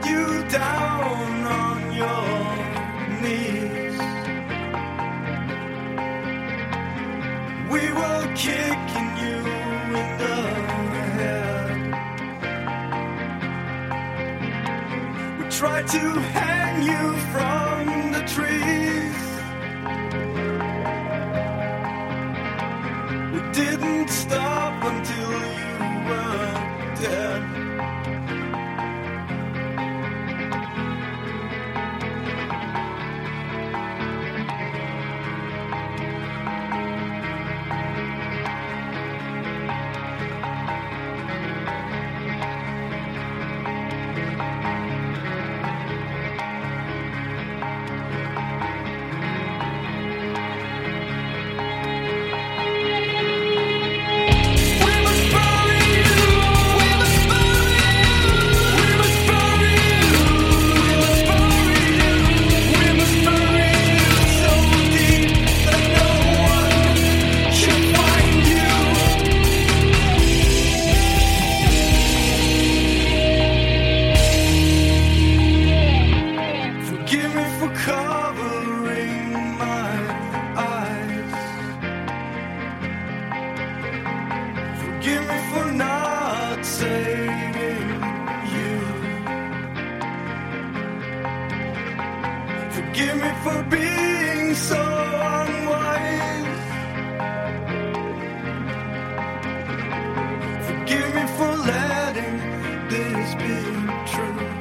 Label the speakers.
Speaker 1: you down on your knees. We were kicking you in the head. We tried to hang you from the trees. We didn't stop until you were dead. Covering my eyes. Forgive me for not saving you. Forgive me for being so unwise. Forgive me for letting this be true.